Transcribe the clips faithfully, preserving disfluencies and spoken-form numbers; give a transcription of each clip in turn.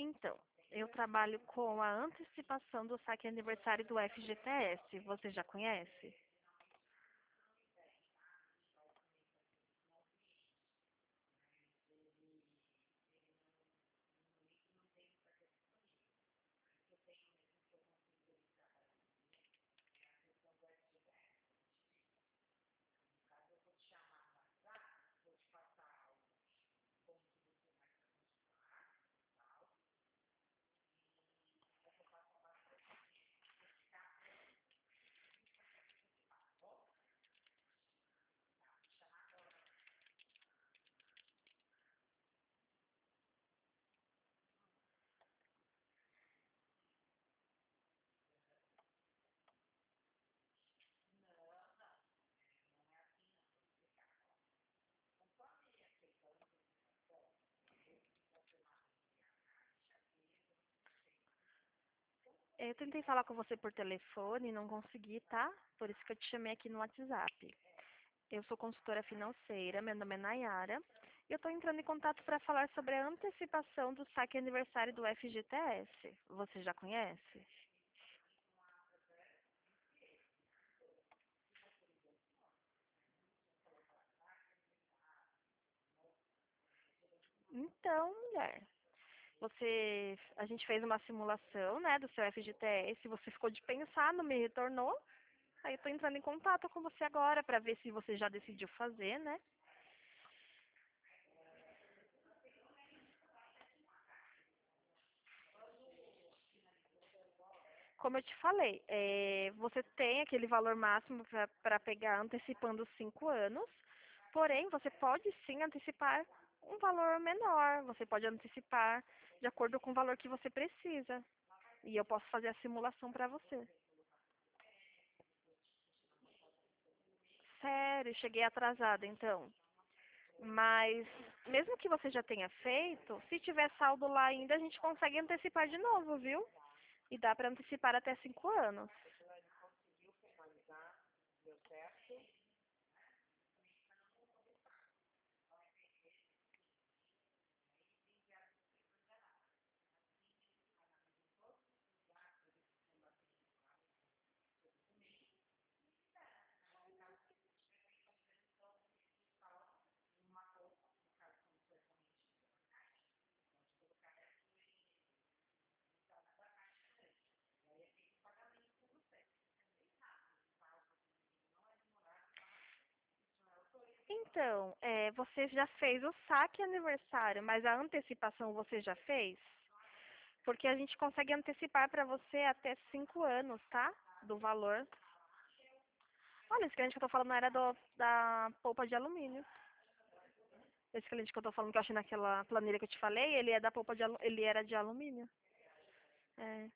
Então, eu trabalho com a antecipação do saque aniversário do F G T S. Você já conhece? Eu tentei falar com você por telefone e não consegui, tá? Por isso que eu te chamei aqui no WhatsApp. Eu sou consultora financeira, meu nome é Nayara, e eu estou entrando em contato para falar sobre a antecipação do saque aniversário do F G T S. Você já conhece? Então, mulher, você, a gente fez uma simulação, né, do seu F G T S, você ficou de pensar, não me retornou. Aí eu tô entrando em contato com você agora para ver se você já decidiu fazer, né? Como eu te falei, é, você tem aquele valor máximo para pegar antecipando os cinco anos, porém você pode sim antecipar um valor menor, você pode antecipar de acordo com o valor que você precisa. E eu posso fazer a simulação para você. Sério, cheguei atrasada então. Mas mesmo que você já tenha feito, se tiver saldo lá ainda, a gente consegue antecipar de novo, viu? E dá para antecipar até cinco anos. Então, é, você já fez o saque aniversário, mas a antecipação você já fez? Porque a gente consegue antecipar para você até cinco anos, tá? Do valor. Olha, esse cliente que eu tô falando não era do, da polpa de alumínio. Esse cliente que eu tô falando que eu achei naquela planilha que eu te falei, ele é da polpa de alu- ele era de alumínio. É.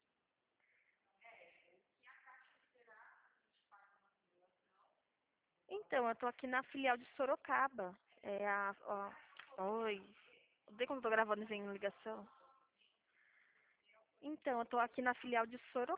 Então, eu tô aqui na filial de Sorocaba. É a, ó, oi. Odeio quando eu tô gravando em ligação. Então, eu tô aqui na filial de Sorocaba.